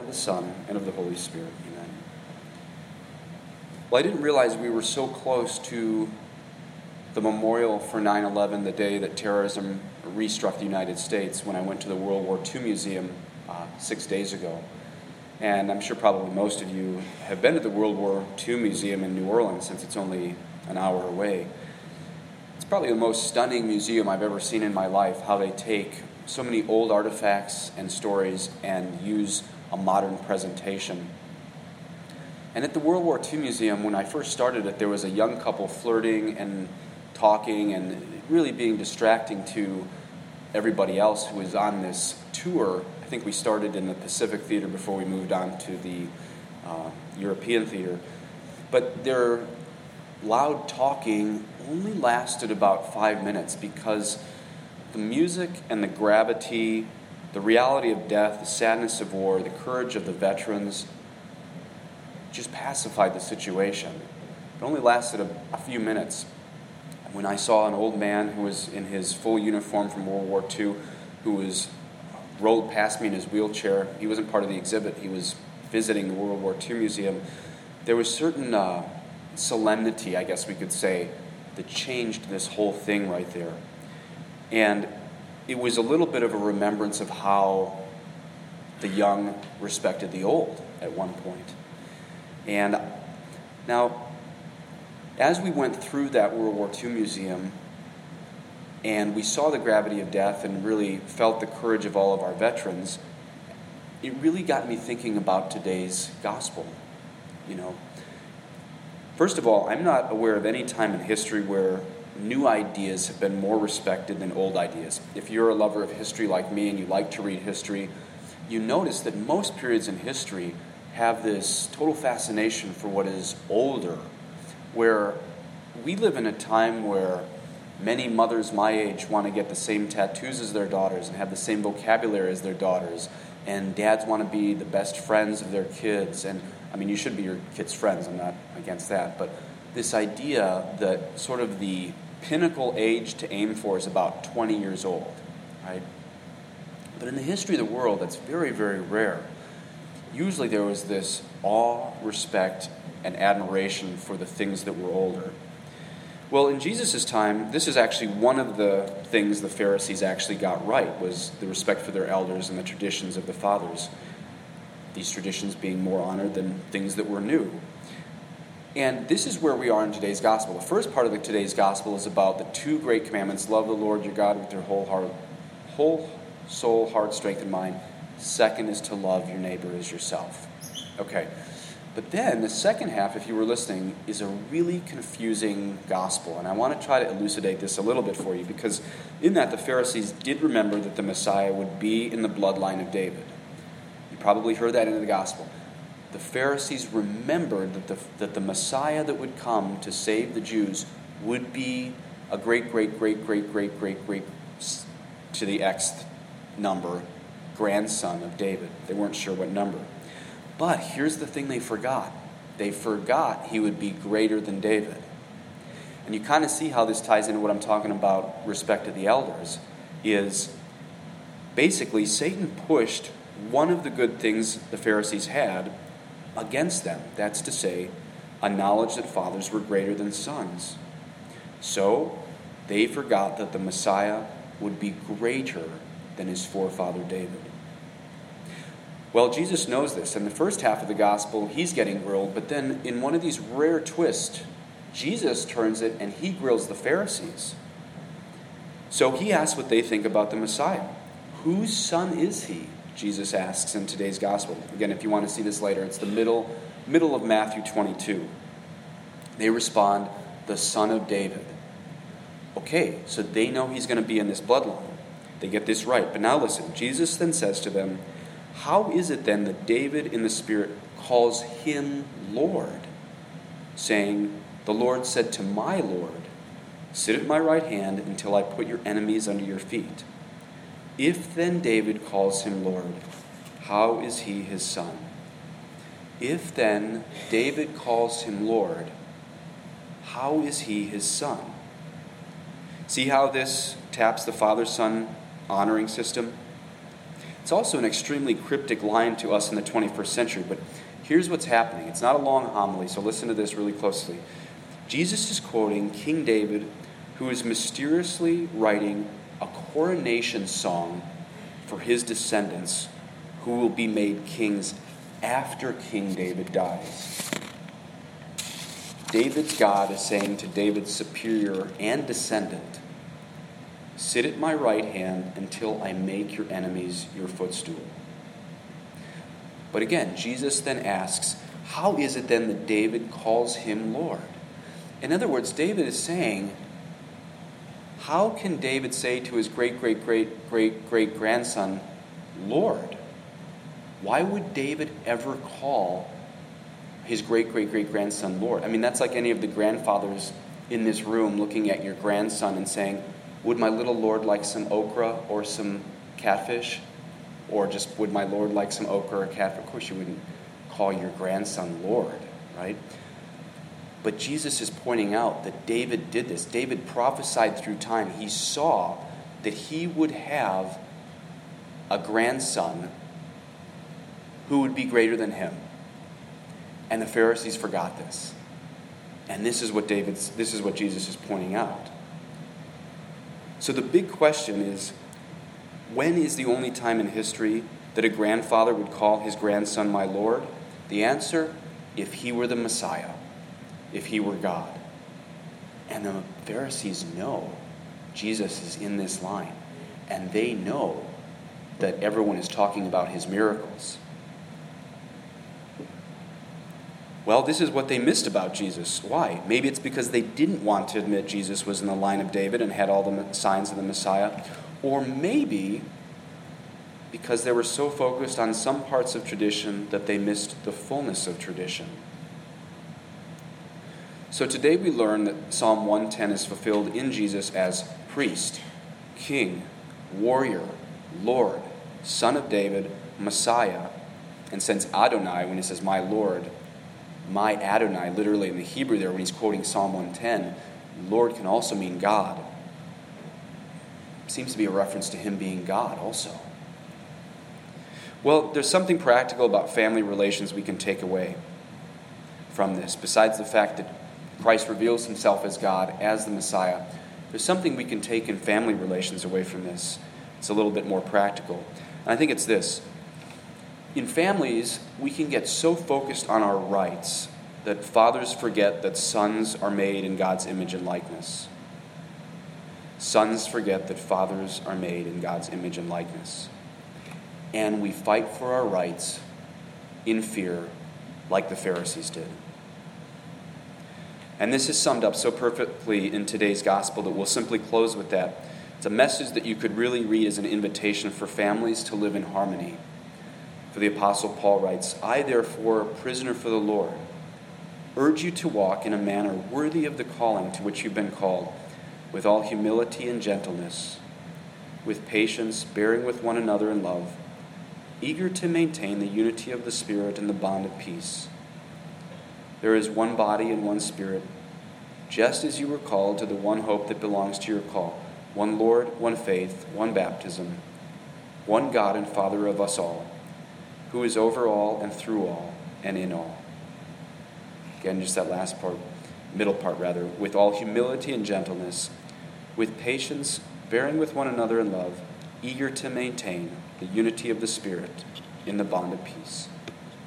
the Son, and of the Holy Spirit. Amen. Well, I didn't realize we were so close to the memorial for 9/11, the day that terrorism restruck the United States, when I went to the World War II Museum 6 days ago. And I'm sure probably most of you have been to the World War II Museum in New Orleans, since it's only an hour away. It's probably the most stunning museum I've ever seen in my life, how they take so many old artifacts and stories and use a modern presentation. And at the World War II Museum, when I first started it, there was a young couple flirting and talking and really being distracting to everybody else who was on this tour. I think we started in the Pacific Theater before we moved on to the European Theater. But their loud talking only lasted about 5 minutes, because the music and the gravity, the reality of death, the sadness of war, the courage of the veterans just pacified the situation. It only lasted a few minutes. When I saw an old man who was in his full uniform from World War II, who rolled past me in his wheelchair, he wasn't part of the exhibit, he was visiting the World War II Museum, there was certain solemnity, I guess we could say, that changed this whole thing right there. And it was a little bit of a remembrance of how the young respected the old at one point. And now, as we went through that World War II Museum, and we saw the gravity of death and really felt the courage of all of our veterans, it really got me thinking about today's gospel. First of all, I'm not aware of any time in history where new ideas have been more respected than old ideas. If you're a lover of history like me and you like to read history, you notice that most periods in history have this total fascination for what is older, where we live in a time where many mothers my age want to get the same tattoos as their daughters and have the same vocabulary as their daughters, and dads want to be the best friends of their kids. And you should be your kids' friends, I'm not against that, but this idea that sort of the pinnacle age to aim for is about 20 years old, right? But in the history of the world, that's very, very rare. Usually there was this awe, respect, and admiration for the things that were older. Well, in Jesus' time, this is actually one of the things the Pharisees actually got right, was the respect for their elders and the traditions of the fathers. These traditions being more honored than things that were new. And this is where we are in today's gospel. The first part of today's gospel is about the two great commandments: love the Lord your God with your whole soul, heart, strength, and mind. Second is to love your neighbor as yourself. Okay. But then the second half, if you were listening, is a really confusing gospel. And I want to try to elucidate this a little bit for you, because in that the Pharisees did remember that the Messiah would be in the bloodline of David. You probably heard that in the gospel. The Pharisees remembered that the Messiah that would come to save the Jews would be a great to the Xth number grandson of David. They weren't sure what number. But here's the thing they forgot. They forgot he would be greater than David. And you kind of see how this ties into what I'm talking about, respect to the elders, is basically Satan pushed one of the good things the Pharisees had against them. That's to say, a knowledge that fathers were greater than sons. So they forgot that the Messiah would be greater than his forefather David. Well, Jesus knows this. In the first half of the gospel, he's getting grilled, but then in one of these rare twists, Jesus turns it and he grills the Pharisees. So he asks what they think about the Messiah. Whose son is he? Jesus asks in today's gospel. Again, if you want to see this later, it's the middle of Matthew 22. They respond, the son of David. Okay, so they know he's going to be in this bloodline. They get this right. But now listen, Jesus then says to them, how is it then that David in the Spirit calls him Lord, saying, the Lord said to my Lord, sit at my right hand until I put your enemies under your feet. If then David calls him Lord, how is he his son? If then David calls him Lord, how is he his son? See how this taps the father-son honoring system? It's also an extremely cryptic line to us in the 21st century, but here's what's happening. It's not a long homily, so listen to this really closely. Jesus is quoting King David, who is mysteriously writing a coronation song for his descendants who will be made kings after King David dies. David's God is saying to David's superior and descendant, "Sit at my right hand until I make your enemies your footstool." But again, Jesus then asks, how is it then that David calls him Lord? In other words, David is saying, how can David say to his great-great-great-great-great-grandson, Lord? Why would David ever call his great-great-great-grandson Lord? I mean, that's like any of the grandfathers in this room looking at your grandson and saying, would my little Lord like some okra or some catfish? Or just, would my Lord like some okra or catfish? Of course you wouldn't call your grandson Lord, right? But Jesus is pointing out that David did this. David prophesied through time. He saw that he would have a grandson who would be greater than him. And the Pharisees forgot this. And this is what Jesus is pointing out. So the big question is, when is the only time in history that a grandfather would call his grandson my Lord? The answer, if he were the Messiah, if he were God. And the Pharisees know Jesus is in this line. And they know that everyone is talking about his miracles. Well, this is what they missed about Jesus. Why? Maybe it's because they didn't want to admit Jesus was in the line of David and had all the signs of the Messiah. Or maybe because they were so focused on some parts of tradition that they missed the fullness of tradition. So today we learn that Psalm 110 is fulfilled in Jesus as priest, king, warrior, Lord, son of David, Messiah. And since Adonai, when he says my Lord, my Adonai, literally in the Hebrew there when he's quoting Psalm 110, Lord can also mean God. Seems to be a reference to him being God also. Well, there's something practical about family relations we can take away from this. Besides the fact that Christ reveals himself as God, as the Messiah, there's something we can take in family relations away from this. It's a little bit more practical. And I think it's this. In families, we can get so focused on our rights that fathers forget that sons are made in God's image and likeness. Sons forget that fathers are made in God's image and likeness. And we fight for our rights in fear like the Pharisees did. And this is summed up so perfectly in today's gospel that we'll simply close with that. It's a message that you could really read as an invitation for families to live in harmony. For the Apostle Paul writes, I therefore, prisoner for the Lord, urge you to walk in a manner worthy of the calling to which you've been called, with all humility and gentleness, with patience, bearing with one another in love, eager to maintain the unity of the Spirit in the bond of peace. There is one body and one Spirit, just as you were called to the one hope that belongs to your call, one Lord, one faith, one baptism, one God and Father of us all, who is over all and through all and in all. Again, just that last part, middle part rather, with all humility and gentleness, with patience, bearing with one another in love, eager to maintain the unity of the Spirit in the bond of peace.